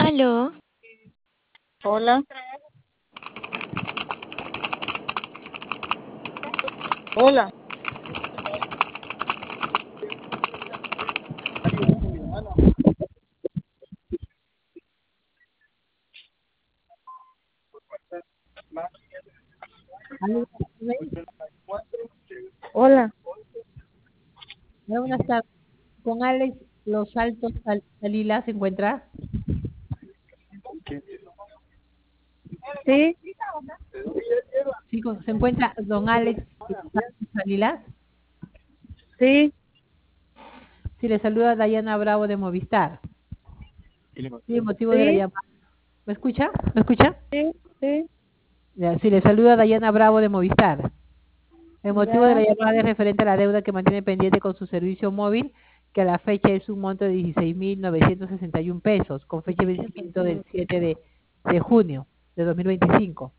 Aló, Hola, hola. Aló, Hola. buenas tardes. Con Alex Los Altos Dalila se encuentra. Sí, Sí, se encuentra don Alex Los Altos Dalila. sí, Sí, le saluda Dayana Bravo de Movistar. Sí, el motivo de la sí, llamada. ¿Me escucha? ¿Me escucha? sí, sí, Ya, sí, le saluda Dayana Bravo de Movistar. El motivo de la ya. llamada es referente a la deuda que mantiene pendiente con su servicio móvil, que a la fecha es un monto de 16.961 pesos, con fecha de vencimiento del 7 de junio de 2025.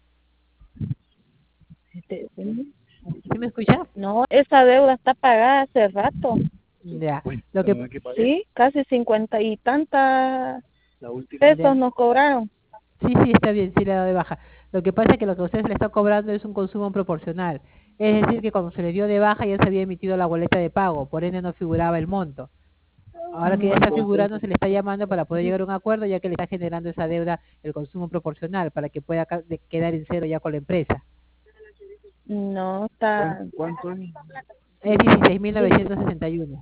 Sí. ¿Sí me escucha? No, esa deuda está pagada hace rato. Ya. Lo que, Sí, casi 50 y tantas ya. pesos nos cobraron. Sí, sí, está bien, sí le ha dado de baja. Lo que pasa es que lo que usted se le está cobrando es un consumo proporcional. Es decir, que cuando se le dio de baja ya se había emitido la boleta de pago, por ende no figuraba el monto. Ahora que ya está figurando, se le está llamando para poder llegar a un acuerdo, ya que le está generando esa deuda el consumo proporcional, para que pueda quedar en cero ya con la empresa. No, está. Es 16.961.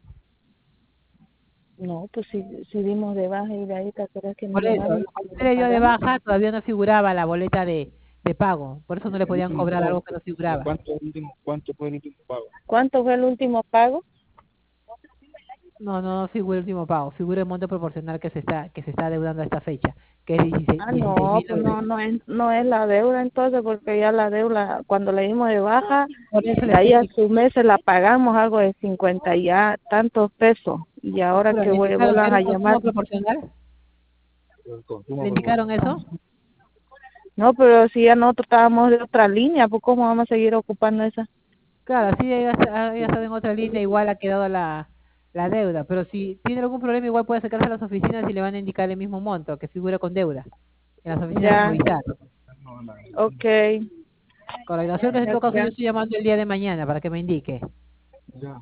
No, pues si dimos de baja y de ahí te acuerdas que nos Por eso, llamaron cuando y usted lo le dio de pagamos. baja, todavía no figuraba la boleta de pago. Por eso no le podían cobrar algo que no figuraba. ¿Cuánto fue el último pago? No, no figura el último pago, figura el monto proporcional que se está adeudando a esta fecha, que es Ah, 16 no, mil pues no es la deuda entonces, porque ya la deuda, cuando le dimos de baja, Por eso le de estoy ahí a indicando. su mes se la pagamos algo de 50 y ya tantos pesos. Y ahora Pero que le indicaron que vuelan era a un llamar, consumo proporcional. ¿Le indicaron eso? no, pero si ya nosotros estábamos de otra línea, pues ¿cómo vamos a seguir ocupando esa? Claro, sí, ella está en otra línea, igual ha quedado la deuda. Pero si tiene algún problema, igual puede acercarse a las oficinas y le van a indicar el mismo monto que figura con deuda en las oficinas de Ya, Movistar. okay, Con la relación que en todo caso yo ya. estoy llamando el día de mañana para que me indique.